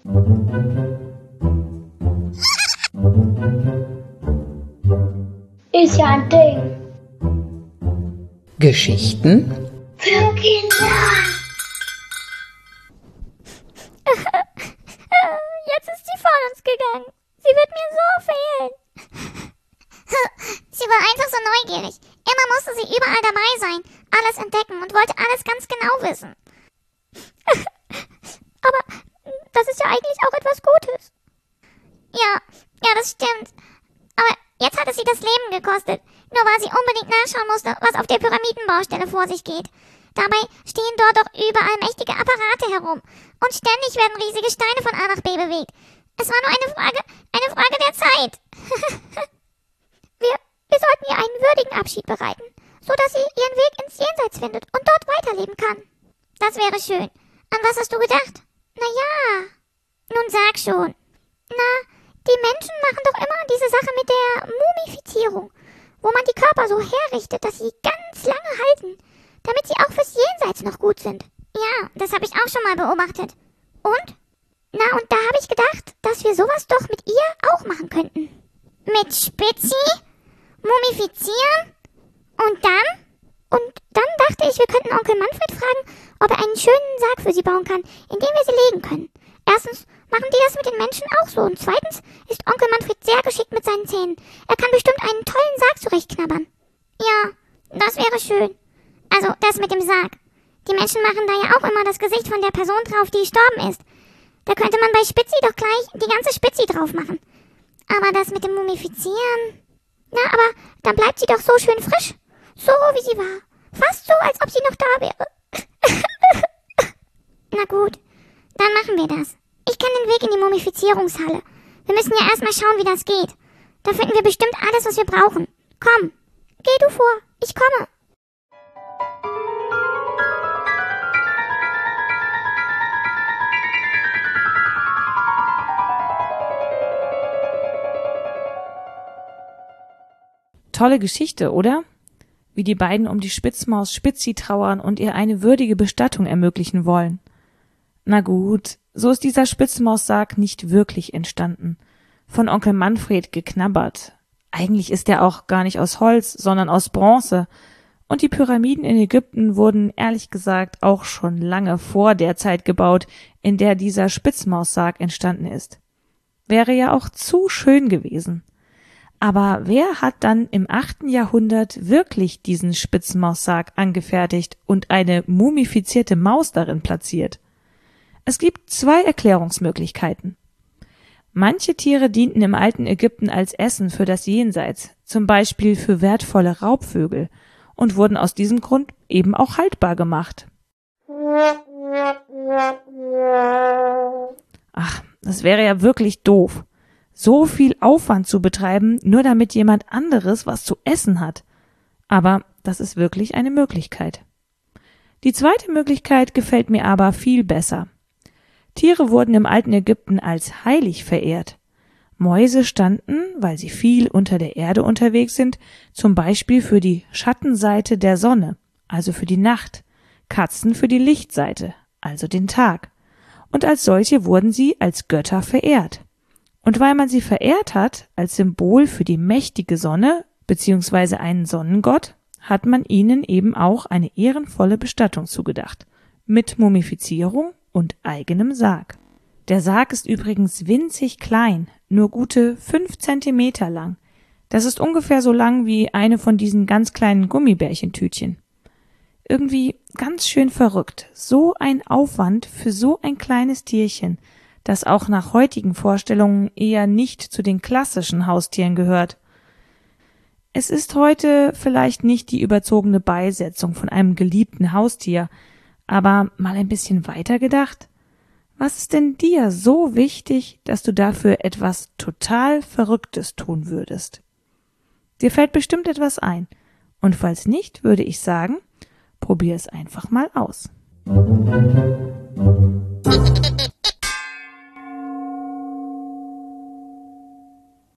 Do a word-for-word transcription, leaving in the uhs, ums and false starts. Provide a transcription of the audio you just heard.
Ist ja ein Ding. Geschichten Für Kinder. Jetzt ist sie von uns gegangen. Sie wird mir so fehlen. Sie war einfach so neugierig. Immer musste sie überall dabei sein, alles entdecken und wollte alles ganz genau wissen. Aber das ist ja eigentlich auch etwas Gutes. Ja, ja, das stimmt. Aber jetzt hat es sie das Leben gekostet, nur weil sie unbedingt nachschauen musste, was auf der Pyramidenbaustelle vor sich geht. Dabei stehen dort doch überall mächtige Apparate herum und ständig werden riesige Steine von A nach B bewegt. Es war nur eine Frage, eine Frage der Zeit. wir, wir sollten ihr einen würdigen Abschied bereiten, so dass sie ihren Weg ins Jenseits findet und dort weiterleben kann. Das wäre schön. An was hast du gedacht? Na ja. Nun sag schon. Na, die Menschen machen doch immer diese Sache mit der Mumifizierung, wo man die Körper so herrichtet, dass sie ganz lange halten, damit sie auch fürs Jenseits noch gut sind. Ja, das habe ich auch schon mal beobachtet. Und? Na, und da habe ich gedacht, dass wir sowas doch mit ihr auch machen könnten. Mit Spitzi? Mumifizieren? Und dann? Und dann dachte ich, wir könnten Onkel Manfred fragen, ob er einen schönen Sarg für sie bauen kann, in den wir sie legen können. Erstens machen die das mit den Menschen auch so und zweitens ist Onkel Manfred sehr geschickt mit seinen Zähnen. Er kann bestimmt einen tollen Sarg zurechtknabbern. Ja, das wäre schön. Also das mit dem Sarg. Die Menschen machen da ja auch immer das Gesicht von der Person drauf, die gestorben ist. Da könnte man bei Spitzi doch gleich die ganze Spitzi drauf machen. Aber das mit dem Mumifizieren... Na, aber dann bleibt sie doch so schön frisch. So wie sie war. Fast so, als ob sie noch da wäre. Na gut, dann machen wir das. Ich kenne den Weg in die Mumifizierungshalle. Wir müssen ja erstmal schauen, wie das geht. Da finden wir bestimmt alles, was wir brauchen. Komm, geh du vor. Ich komme. Tolle Geschichte, oder? Wie die beiden um die Spitzmaus Spitzi trauern und ihr eine würdige Bestattung ermöglichen wollen. Na gut, so ist dieser Spitzmaussarg nicht wirklich entstanden. Von Onkel Manfred geknabbert. Eigentlich ist er auch gar nicht aus Holz, sondern aus Bronze. Und die Pyramiden in Ägypten wurden ehrlich gesagt auch schon lange vor der Zeit gebaut, in der dieser Spitzmaussarg entstanden ist. Wäre ja auch zu schön gewesen. Aber wer hat dann im achten Jahrhundert wirklich diesen Spitzmaussarg angefertigt und eine mumifizierte Maus darin platziert? Es gibt zwei Erklärungsmöglichkeiten. Manche Tiere dienten im alten Ägypten als Essen für das Jenseits, zum Beispiel für wertvolle Raubvögel, und wurden aus diesem Grund eben auch haltbar gemacht. Ach, das wäre ja wirklich doof. So viel Aufwand zu betreiben, nur damit jemand anderes was zu essen hat. Aber das ist wirklich eine Möglichkeit. Die zweite Möglichkeit gefällt mir aber viel besser. Tiere wurden im alten Ägypten als heilig verehrt. Mäuse standen, weil sie viel unter der Erde unterwegs sind, zum Beispiel für die Schattenseite der Sonne, also für die Nacht, Katzen für die Lichtseite, also den Tag. Und als solche wurden sie als Götter verehrt. Und weil man sie verehrt hat, als Symbol für die mächtige Sonne bzw. einen Sonnengott, hat man ihnen eben auch eine ehrenvolle Bestattung zugedacht, mit Mumifizierung und eigenem Sarg. Der Sarg ist übrigens winzig klein, nur gute fünf Zentimeter lang. Das ist ungefähr so lang wie eine von diesen ganz kleinen Gummibärchentütchen. Irgendwie ganz schön verrückt, so ein Aufwand für so ein kleines Tierchen, das auch nach heutigen Vorstellungen eher nicht zu den klassischen Haustieren gehört. Es ist heute vielleicht nicht die überzogene Beisetzung von einem geliebten Haustier, aber mal ein bisschen weiter gedacht. Was ist denn dir so wichtig, dass du dafür etwas total Verrücktes tun würdest? Dir fällt bestimmt etwas ein, und falls nicht, würde ich sagen, probier es einfach mal aus.